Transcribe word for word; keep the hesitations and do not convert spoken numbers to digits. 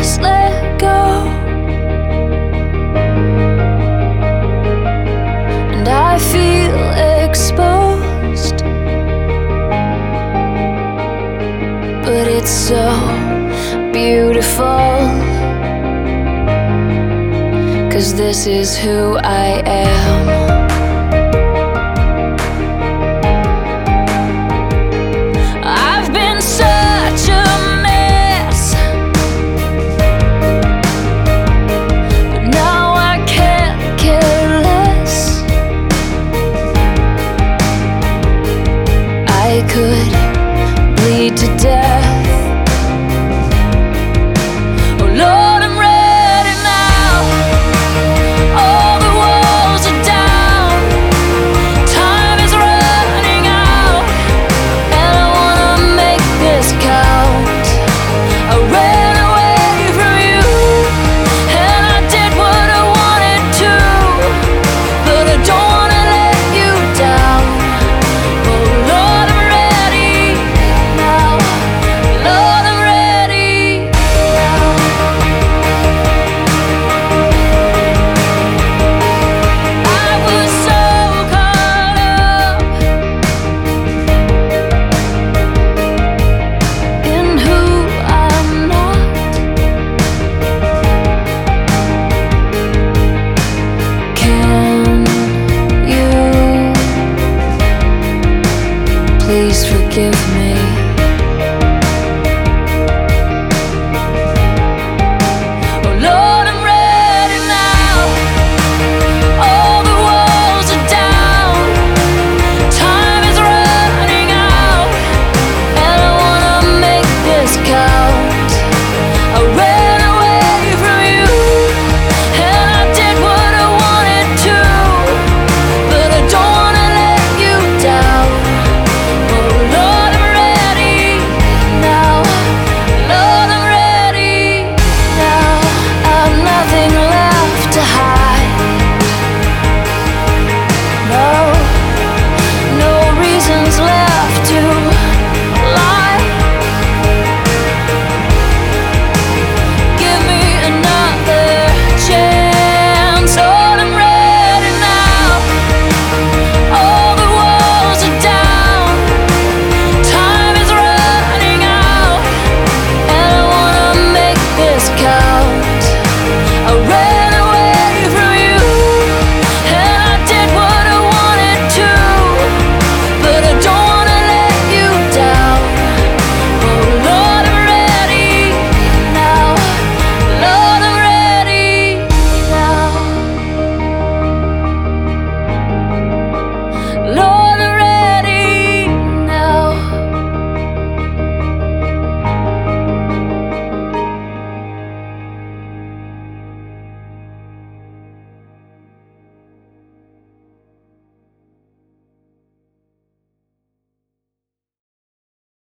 just let go. And I feel exposed, but it's so beautiful, 'cause this is who I am. I've been such a mess, but now I can't care less. I could bleed to death. Oh Lord, I'm ready now. All the walls are down, time is running out, and I wanna make this count. I ran away from you, and I did what I wanted to, but I don't wanna let you down. Oh Lord, I'm ready now. Lord, I'm ready now. I was so caught up in who I'm not. Can you please forgive me?